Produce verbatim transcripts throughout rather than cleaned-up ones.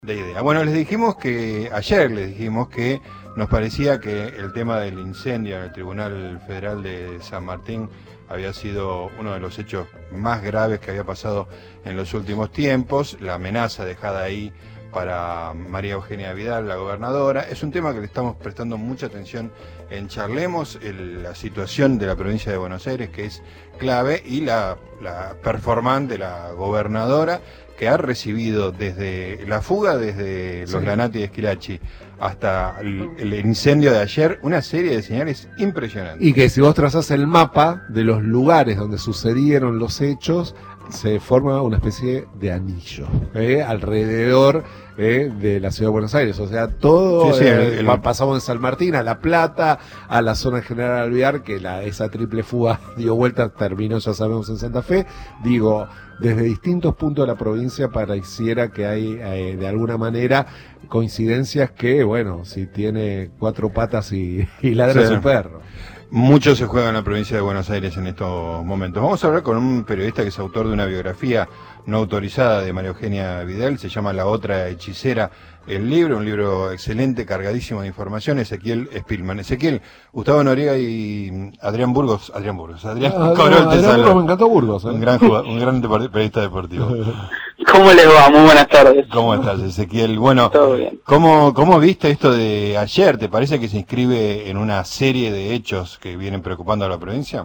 de idea. Bueno, les dijimos que, ayer les dijimos que nos parecía que el tema del incendio en el Tribunal Federal de San Martín había sido uno de los hechos más graves que había pasado en los últimos tiempos, la amenaza dejada ahí para María Eugenia Vidal, la gobernadora. Es un tema que le estamos prestando mucha atención en Charlemos, el, la situación de la provincia de Buenos Aires, que es clave, y la, la performance de la gobernadora, que ha recibido desde la fuga, desde los sí. Lanati de Esquilachi, hasta el, el incendio de ayer, una serie de señales impresionantes. Y que si vos trazás el mapa de los lugares donde sucedieron los hechos, se forma una especie de anillo ¿eh? alrededor ¿eh? de la ciudad de Buenos Aires. O sea, todo, sí, sí, eh, el, el... pasamos de San Martín a La Plata, a la zona General Alvear, que la, esa triple fuga dio vuelta, terminó, ya sabemos, en Santa Fe. Digo, desde distintos puntos de la provincia pareciera que hay, eh, de alguna manera, coincidencias que, bueno, si tiene cuatro patas y, y ladra sí. su perro. Mucho se juega en la provincia de Buenos Aires en estos momentos. Vamos a hablar con un periodista que es autor de una biografía no autorizada de María Eugenia Vidal, se llama La Otra Hechicera, el libro, un libro excelente, cargadísimo de información, Ezequiel Spillman. Ezequiel, Gustavo Noriega y Adrián Burgos, Adrián Burgos, Adrián ah, Corol, te saluda. Me encantó Burgos, ¿eh? Un gran jugador, un gran periodista deportivo. ¿Cómo les va? Muy buenas tardes. ¿Cómo estás, Ezequiel? Bueno, todo bien. ¿cómo, ¿cómo viste esto de ayer? ¿Te parece que se inscribe en una serie de hechos que vienen preocupando a la provincia?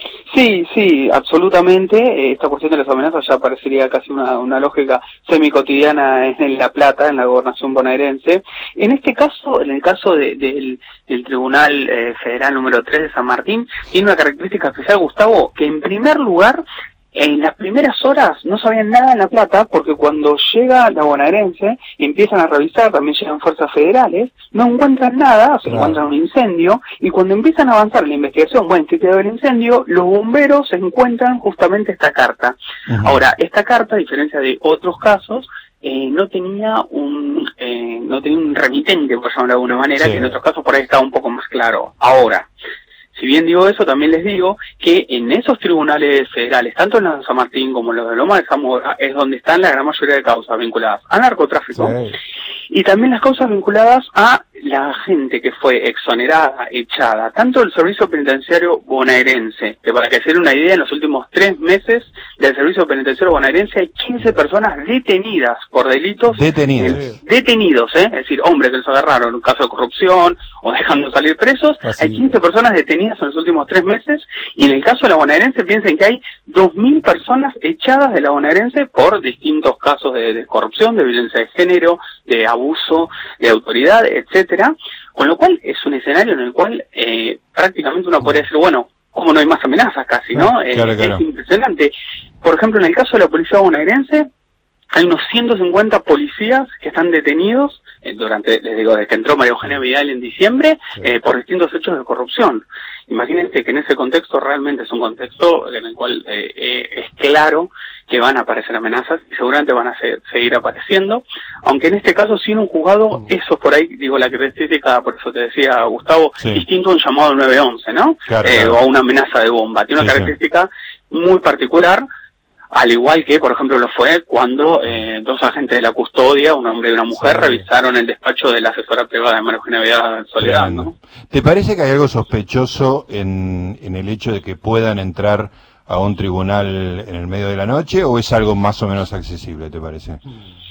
Sí, sí, absolutamente. Esta cuestión de las amenazas ya parecería casi una, una lógica semi-cotidiana en La Plata, en la gobernación bonaerense. En este caso, en el caso de, de, del, del Tribunal eh, Federal número tres de San Martín, tiene una característica especial, Gustavo, que en primer lugar, en las primeras horas no sabían nada en La Plata, porque cuando llega la bonaerense y empiezan a revisar, también llegan fuerzas federales, no encuentran nada, se claro. encuentran un incendio, y cuando empiezan a avanzar en la investigación, bueno, ¿qué quedó el incendio? Los bomberos encuentran justamente esta carta. Uh-huh. Ahora, esta carta, a diferencia de otros casos, eh, no tenía un eh, no tenía un remitente, por llamarlo de alguna manera, sí. que en otros casos por ahí estaba un poco más claro. Ahora, si bien digo eso, también les digo que en esos tribunales federales, tanto en los de San Martín como en los de Loma de Zamora, es donde están la gran mayoría de causas vinculadas a narcotráfico sí. y también las causas vinculadas a la gente que fue exonerada, echada, tanto del servicio penitenciario bonaerense, que para que se den una idea, en los últimos tres meses del servicio penitenciario bonaerense hay quince personas detenidas por delitos. Detenidas. Eh, detenidos, ¿eh? Es decir, hombres que los agarraron en un caso de corrupción o dejando salir presos. Así. Hay quince personas detenidas en los últimos tres meses, y en el caso de la bonaerense piensen que hay dos mil personas echadas de la bonaerense por distintos casos de, de corrupción, de violencia de género, de abuso de autoridad, etcétera. Con lo cual es un escenario en el cual eh, prácticamente uno podría decir, bueno, ¿cómo no hay más amenazas casi, no? Claro, eh, claro. Es impresionante. Por ejemplo, en el caso de la policía bonaerense, hay unos ciento cincuenta policías que están detenidos eh, durante, les digo, desde que entró María Eugenia Vidal en diciembre, sí. eh, por distintos hechos de corrupción. Imagínense que en ese contexto realmente es un contexto en el cual eh, eh, es claro que van a aparecer amenazas y seguramente van a se, seguir apareciendo, aunque en este caso sí en un juzgado, eso es por ahí, digo, la característica, por eso te decía, Gustavo, sí. distinto a un llamado nueve once, ¿no? Claro, eh, claro. O a una amenaza de bomba. Tiene una sí, característica sí. muy particular, al igual que, por ejemplo, lo fue cuando eh, dos agentes de la custodia, un hombre y una mujer, sí. revisaron el despacho de la asesora privada de María Eugenia Vidal Soledad, ¿no? ¿Te parece que hay algo sospechoso en, en el hecho de que puedan entrar a un tribunal en el medio de la noche, o es algo más o menos accesible, te parece?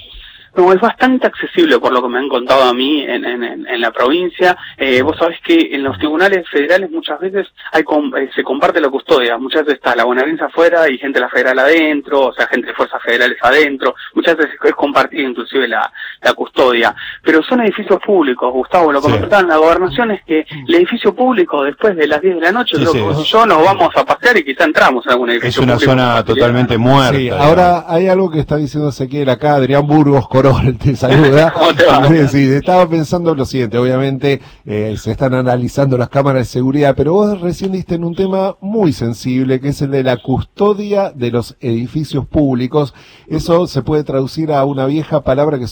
No, es bastante accesible por lo que me han contado a mí en, en, en la provincia. Eh, vos sabés que en los tribunales federales muchas veces hay com eh, se comparte la custodia. Muchas veces está la bonaerense afuera y gente de la federal adentro, o sea, gente de fuerzas federales adentro. Muchas veces es compartida inclusive la, la custodia. Pero son edificios públicos, Gustavo. Lo que sí. me contaban en la gobernación es que el edificio público, después de las diez de la noche, sí, creo sí, que sí. yo nos vamos a pasear y quizá entramos en algún edificio público. Es una público zona totalmente muerta. Sí, ahora hay algo que está diciendo Ezequiel acá, Adrián Burgos Corol, te saluda. ¿Cómo te va? Sí, sí, estaba pensando lo siguiente, obviamente eh, se están analizando las cámaras de seguridad, pero vos recién diste en un tema muy sensible, que es el de la custodia de los edificios públicos. Eso se puede traducir a una vieja palabra que son los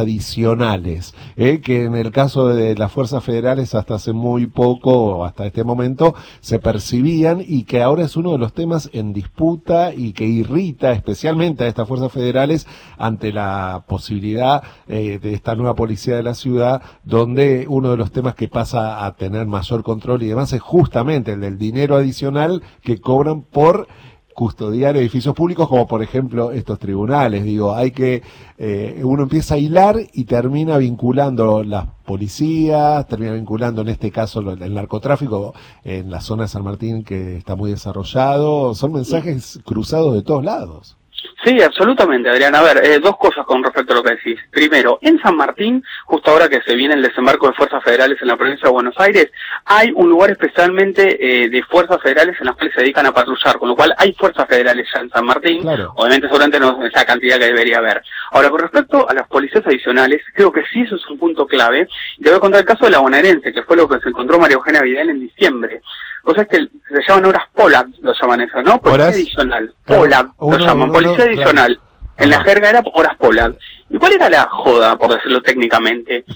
adicionales, ¿eh? que en el caso de las fuerzas federales hasta hace muy poco, o hasta este momento, se percibían y que ahora es uno de los temas en disputa y que irrita especialmente a estas fuerzas federales ante la posibilidad eh, de esta nueva policía de la ciudad, donde uno de los temas que pasa a tener mayor control y demás es justamente el del dinero adicional que cobran por custodiar edificios públicos, como por ejemplo estos tribunales. Digo, hay que, eh, uno empieza a hilar y termina vinculando las policías, termina vinculando en este caso el narcotráfico en la zona de San Martín, que está muy desarrollado. Son mensajes cruzados de todos lados. Sí, absolutamente, Adrián. A ver, eh, dos cosas con respecto a lo que decís. Primero, en San Martín, justo ahora que se viene el desembarco de fuerzas federales en la provincia de Buenos Aires, hay un lugar especialmente eh, de fuerzas federales en las cuales se dedican a patrullar, con lo cual hay fuerzas federales ya en San Martín. Claro. Obviamente seguramente no es la cantidad que debería haber. Ahora, con respecto a las policías adicionales, creo que sí eso es un punto clave. Te voy a contar el caso de la bonaerense, que fue lo que se encontró María Eugenia Vidal en diciembre. O sea, es que se llaman horas Pollard, lo llaman eso, ¿no? Policía ¿Horas? Adicional. Claro. Pollard, Uno, lo llaman, uno, policía claro. adicional. En la jerga era horas Pollard. ¿Y cuál era la joda, por decirlo técnicamente?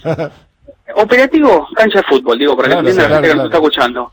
Operativo, cancha de fútbol, digo, para que Claro, entienda sí, la gente claro, que nos claro. está escuchando.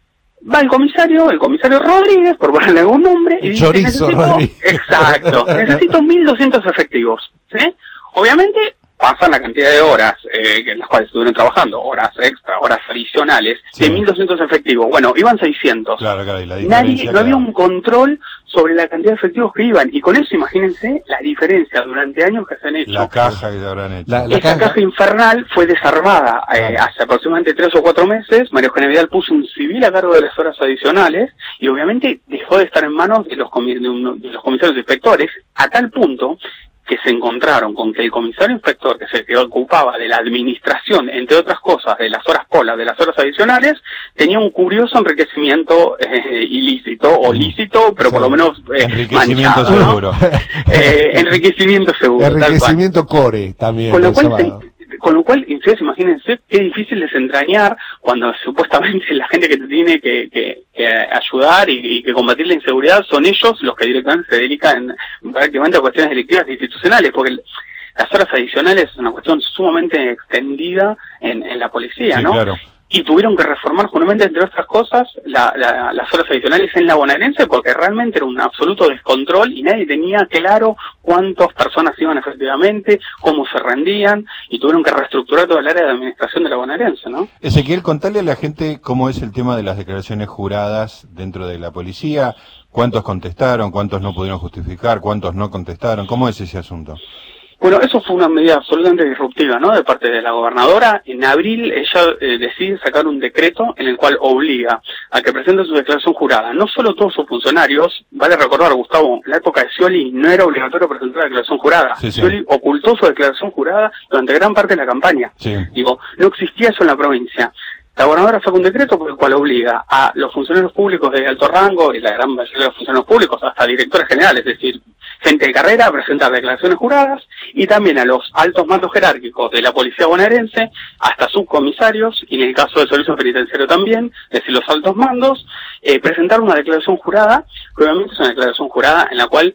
Va el comisario, el comisario Rodríguez, por ponerle algún nombre, y dice, Chorizo necesito, Rodríguez. exacto, necesito mil doscientos efectivos, ¿sí? Obviamente pasan la cantidad de horas eh, en las cuales estuvieron trabajando, horas extra, horas adicionales, Sí. de mil doscientos efectivos. Bueno, iban seiscientos. Claro, claro, y la Nadie, diferencia, no había claro. un control sobre la cantidad de efectivos que iban, y con eso imagínense la diferencia durante años que se han hecho. La caja que se habrán hecho. La- la Esta caja- caja infernal fue desarmada eh, Claro. hace aproximadamente tres o cuatro meses. María Eugenia Vidal puso un civil a cargo de las horas adicionales y obviamente dejó de estar en manos de los, comi- de uno- de los comisarios inspectores, a tal punto que se encontraron con que el comisario inspector que se que ocupaba de la administración, entre otras cosas, de las horas polas, de las horas adicionales, tenía un curioso enriquecimiento eh, ilícito o lícito, pero por Sí. lo menos eh, Enriquecimiento manchado, ¿no? seguro. Eh, enriquecimiento seguro. tal cual. Enriquecimiento core también. Con lo el cual, llamado. se- con lo cual, ustedes imagínense qué difícil es entrañar cuando supuestamente la gente que te tiene que, que, que ayudar y, y que combatir la inseguridad son ellos los que directamente se dedican prácticamente a cuestiones delictivas e institucionales, porque el- las horas adicionales es una cuestión sumamente extendida en, en la policía, Sí, ¿no? claro. Y tuvieron que reformar justamente, entre otras cosas, la, la, las horas adicionales en la bonaerense, porque realmente era un absoluto descontrol y nadie tenía claro cuántas personas iban efectivamente, cómo se rendían, y tuvieron que reestructurar todo el área de administración de la bonaerense, ¿no? Ezequiel, contale a la gente cómo es el tema de las declaraciones juradas dentro de la policía, cuántos contestaron, cuántos no pudieron justificar, cuántos no contestaron, ¿cómo es ese asunto? Bueno, eso fue una medida absolutamente disruptiva, ¿no?, de parte de la gobernadora. En abril ella eh, decide sacar un decreto en el cual obliga a que presenten su declaración jurada. No solo todos sus funcionarios, vale recordar, Gustavo, en la época de Scioli no era obligatorio presentar la declaración jurada. Sí, sí. Scioli ocultó su declaración jurada durante gran parte de la campaña. Sí. Digo, no existía eso en la provincia. La gobernadora sacó un decreto por el cual obliga a los funcionarios públicos de alto rango, y la gran mayoría de los funcionarios públicos, hasta directores generales, es decir, gente de carrera, a presentar declaraciones juradas, y también a los altos mandos jerárquicos de la policía bonaerense, hasta subcomisarios, y en el caso del servicio penitenciario también, es decir, los altos mandos, eh, presentar una declaración jurada, que obviamente es una declaración jurada en la cual,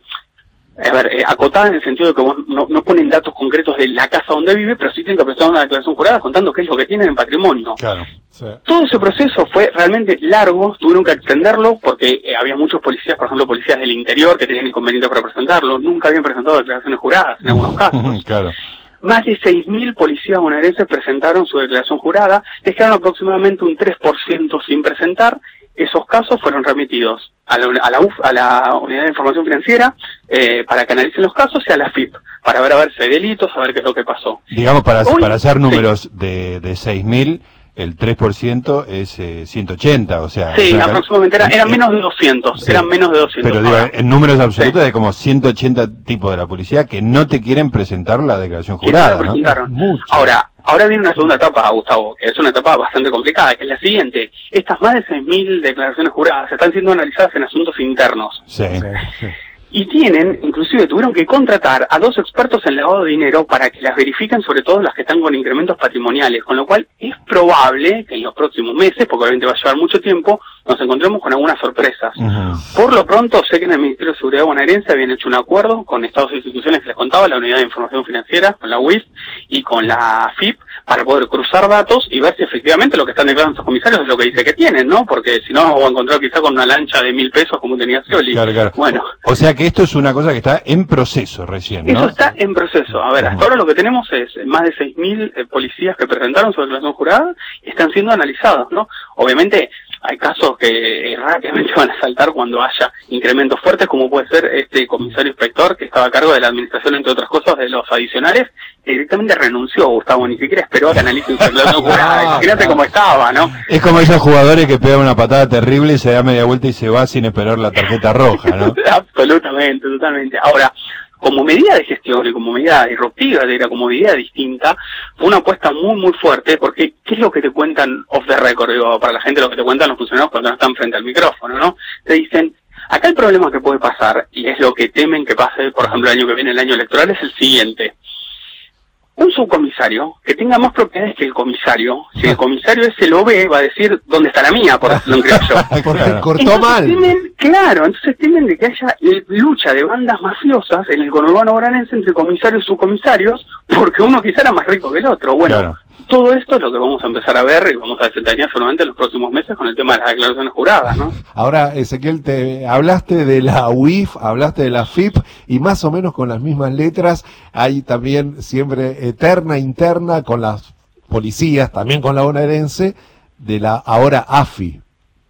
a ver, eh, acotada en el sentido de que vos no, no ponen datos concretos de la casa donde vive, pero sí tienen que presentar una declaración jurada contando qué es lo que tienen en patrimonio. Claro. Sí. Todo ese proceso fue realmente largo, tuvieron que extenderlo porque eh, había muchos policías, por ejemplo, policías del interior que tenían inconvenientes para presentarlo, nunca habían presentado declaraciones juradas en algunos casos. Claro. Más de seis mil policías bonaerenses presentaron su declaración jurada, dejaron aproximadamente un tres por ciento sin presentar. Esos casos fueron remitidos a la, a la, U F, a la Unidad de Información Financiera eh, para que analicen los casos, y a la F I P para ver a ver si hay delitos, a ver qué es lo que pasó. Digamos, para, Hoy- para hacer sí. números de, de seis mil, el tres por ciento es eh, ciento ochenta, o sea... Sí, es una- aproximadamente eran, eran menos de doscientos, Sí. eran menos de doscientos. Pero digo, Ahora, en números absolutos hay como ciento ochenta tipos de la policía que no te quieren presentar la declaración que no jurada, la ¿no? presentaron. Mucho. Ahora, ahora viene una segunda etapa, Gustavo, que es una etapa bastante complicada, que es la siguiente. Estas más de seis mil declaraciones juradas están siendo analizadas en asuntos internos. Sí. Sí, sí. Y tienen, inclusive tuvieron que contratar a dos expertos en lavado de dinero para que las verifiquen, sobre todo las que están con incrementos patrimoniales, con lo cual es probable que en los próximos meses, porque obviamente va a llevar mucho tiempo, nos encontremos con algunas sorpresas. Uh-huh. Por lo pronto, sé que en el Ministerio de Seguridad bonaerense habían hecho un acuerdo con estados e instituciones que les contaba, la Unidad de Información Financiera, con la U I F y con la A F I P, para poder cruzar datos y ver si efectivamente lo que están declarando sus comisarios es lo que dice que tienen, ¿no? Porque si no, vamos a encontrar quizá con una lancha de mil pesos como tenía Scioli. Claro, claro. Bueno. O sea que esto es una cosa que está en proceso recién, ¿no? Eso está en proceso. A ver, hasta ahora lo que tenemos es más de seis mil eh, policías que presentaron su declaración jurada y están siendo analizados, ¿no? Obviamente hay casos que eh, rápidamente van a saltar cuando haya incrementos fuertes, como puede ser este comisario inspector que estaba a cargo de la administración, entre otras cosas, de los adicionales, que directamente renunció, Gustavo, ni siquiera esperó a que analicen su declaración jurada. Imagínate cómo estaba, ¿no? Es como esos jugadores que pegan una patada terrible y se da media vuelta y se va sin esperar la tarjeta roja, ¿no? Absolutamente, totalmente. Ahora, como medida de gestión y como medida disruptiva, era como medida distinta, fue una apuesta muy, muy fuerte, porque ¿qué es lo que te cuentan off the record? Digo, para la gente lo que te cuentan los funcionarios cuando no están frente al micrófono, ¿no? Te dicen, acá el problema que puede pasar, y es lo que temen que pase, por ejemplo, el año que viene, el año electoral, es el siguiente. Un subcomisario que tenga más propiedades que el comisario, si el comisario ese lo ve, va a decir, ¿dónde está la mía? Por decirlo en criollo. Porque cortó entonces mal. Temen, claro, entonces temen de que haya lucha de bandas mafiosas en el conurbano bonaerense entre comisarios y subcomisarios, porque uno quizá era más rico que el otro. Bueno, claro. Todo esto es lo que vamos a empezar a ver y vamos a desentrañar solamente en los próximos meses con el tema de las declaraciones juradas, ¿no? Ahora, Ezequiel, te hablaste de la U I F, hablaste de la F I P, y más o menos con las mismas letras hay también siempre eterna interna con las policías, también con la bonaerense, de la ahora A F I.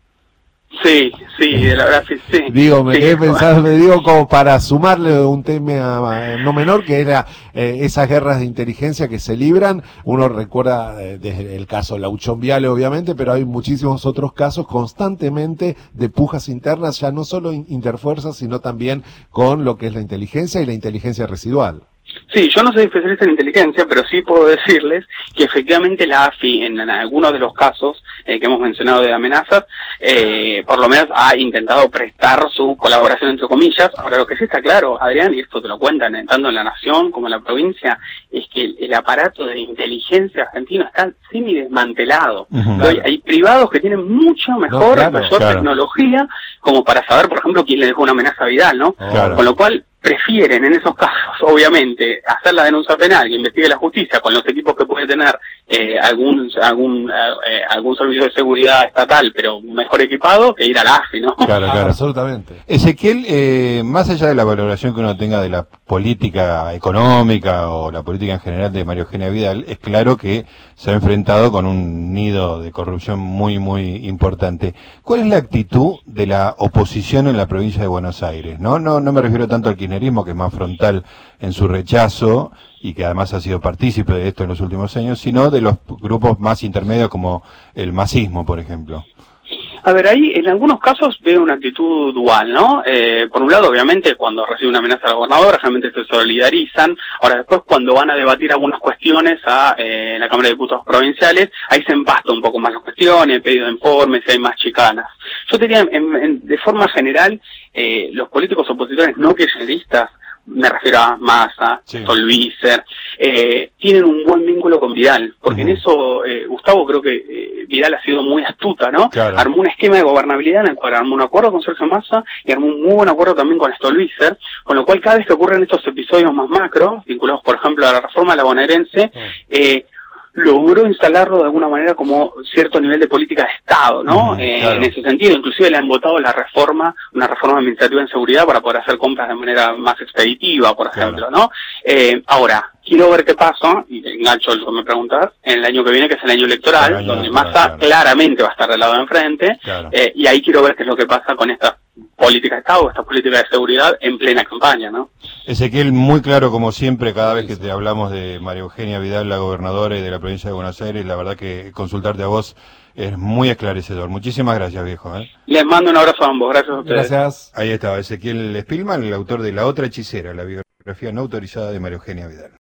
Sí, sí, de la verdad sí, sí. Digo, me sí, quedé pensando, me digo como para sumarle un tema no menor, que era eh, esas guerras de inteligencia que se libran. Uno recuerda eh, desde el caso Lauchón Viale, obviamente, pero hay muchísimos otros casos constantemente de pujas internas, ya no solo interfuerzas, sino también con lo que es la inteligencia y la inteligencia residual. Sí, yo no soy especialista en inteligencia, pero sí puedo decirles que efectivamente la A F I, en, en algunos de los casos eh, que hemos mencionado de amenazas, eh, por lo menos ha intentado prestar su colaboración, entre comillas. Ahora, lo que sí está claro, Adrián, y esto te lo cuentan eh, tanto en la Nación como en la provincia, es que el, el aparato de inteligencia argentino está semi-desmantelado. Uh-huh. Hay, hay privados que tienen mucho mejor, no, claro, mayor claro. tecnología, como para saber, por ejemplo, quién le dejó una amenaza a Vidal, ¿no? Claro. Con lo cual, prefieren en esos casos, obviamente, hacer la denuncia penal que investigue la justicia con los equipos que puede tener eh, algún algún eh, algún servicio de seguridad estatal, pero mejor equipado, que ir a la A F I, ¿no? Claro, claro, absolutamente. Ezequiel, eh, más allá de la valoración que uno tenga de la política económica o la política en general de María Eugenia Vidal, es claro que se ha enfrentado con un nido de corrupción muy, muy importante. ¿Cuál es la actitud de la oposición en la provincia de Buenos Aires? No, no, no me refiero tanto al kirchnerismo, que es más frontal en su rechazo y que además ha sido partícipe de esto en los últimos años, sino de los grupos más intermedios como el masismo, por ejemplo. A ver, ahí en algunos casos veo una actitud dual, ¿no? Eh, por un lado, obviamente, cuando recibe una amenaza al gobernador, realmente se solidarizan. Ahora, después, cuando van a debatir algunas cuestiones a eh, la Cámara de Diputados provinciales, ahí se empasta un poco más las cuestiones, el pedido de informes, hay más chicanas. Yo te diría, en, en, de forma general, eh, los políticos opositores no kirchneristas, me refiero a Massa, sí. Stolbizer, eh, tienen un buen vínculo con Vidal, porque uh-huh. en eso, eh, Gustavo, creo que eh, Vidal ha sido muy astuta, ¿no? Claro. Armó un esquema de gobernabilidad en el cual armó un acuerdo con Sergio Massa y armó un muy buen acuerdo también con Stolbizer, con lo cual cada vez que ocurren estos episodios más macro, vinculados por ejemplo a la reforma de la bonaerense, uh-huh. eh, logró instalarlo de alguna manera como cierto nivel de política de Estado, ¿no? Mm, eh, claro. En ese sentido, inclusive le han votado la reforma, una reforma administrativa en seguridad para poder hacer compras de manera más expeditiva, por ejemplo, claro. ¿no? Eh, ahora, quiero ver qué pasa, y te engancho lo que me preguntas, en el año que viene, que es el año electoral, el año donde Massa claro. claramente va a estar del lado de enfrente, claro. eh, y ahí quiero ver qué es lo que pasa con esta política de Estado, esta política de seguridad en plena campaña, ¿no? Ezequiel, muy claro como siempre, cada vez que te hablamos de María Eugenia Vidal, la gobernadora y de la provincia de Buenos Aires, la verdad que consultarte a vos es muy esclarecedor. Muchísimas gracias, viejo. ¿eh? Les mando un abrazo a ambos, gracias a ustedes. Gracias. Ahí estaba Ezequiel Spillman, el autor de La Otra Hechicera, la biografía no autorizada de María Eugenia Vidal.